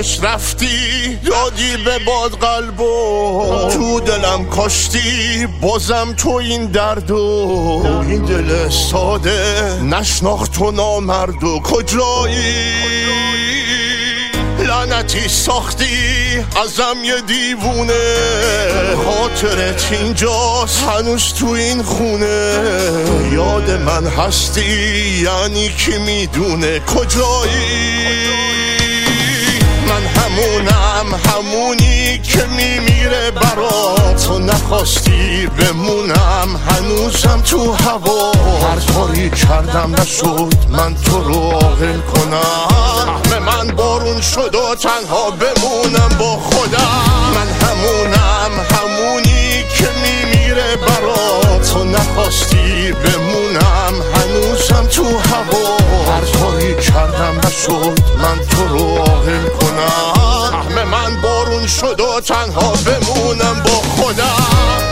عشقش رفتی، دادی به باد قلبو، تو دلم کاشتی بازم تو این دردو. این دل ساده نشناخت تو نامردو، کجایی؟ لعنتی ساختی ازم یه دیوونه، خاطرت اینجاست هنوز تو این خونه. یاد من هستی یعنی کی میدونه کجایی؟ من همونی که میمیره برات، تو نخواستی بمونم هنوزم تو هوا. هر کاری کردم نشد من تو رو عاقل کنم، فهم من بارون شد و تنها بمونم با خودم. من همونی که میمیره برات، تو نخواستی بمونم هنوزم تو هوا. هر کاری کردم نشد من تو رو عاقل کنم، فهم من بارون شد و تنها بمونم با خودم.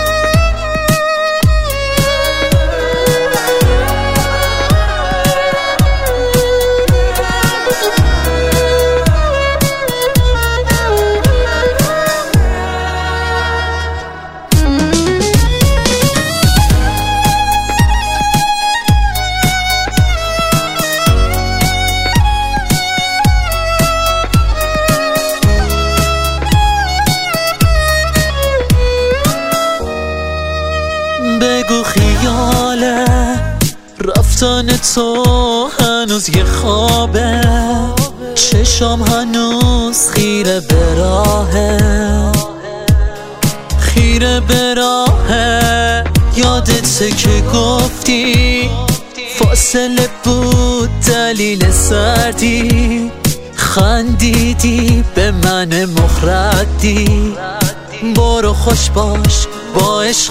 بگو خیاله رفتن تو هنوز یه خوابه، چشم هنوز خیره به راهه. یادته که گفتی فاصله بود دلیل سردی، خندیدی به من مخردی. برو خوش باش با عشق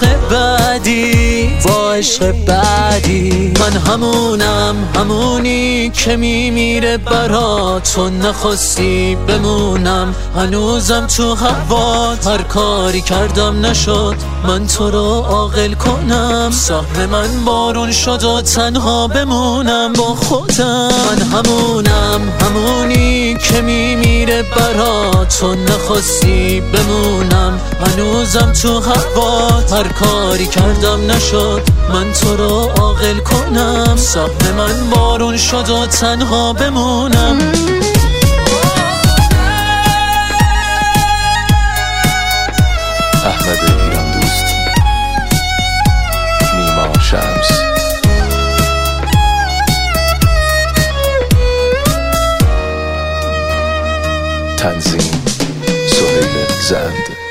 بعدی. من همونی که میمیره برات، تو نخواستی بمونم هنوزم تو هوات. هر کاری کردم نشد من تو رو عاقل کنم، سهم من بارون شد و تنها بمونم با خودم. من همونی که میمیره برات، تو نخواستی بمونم هنوزم تو هوات. هر کاری کردم نشد من تو رو عاقل کنم، سهم من بارون شد و تنها بمونم. احمد ایران دوست، نیما شمس. تنظیم سهیل زند.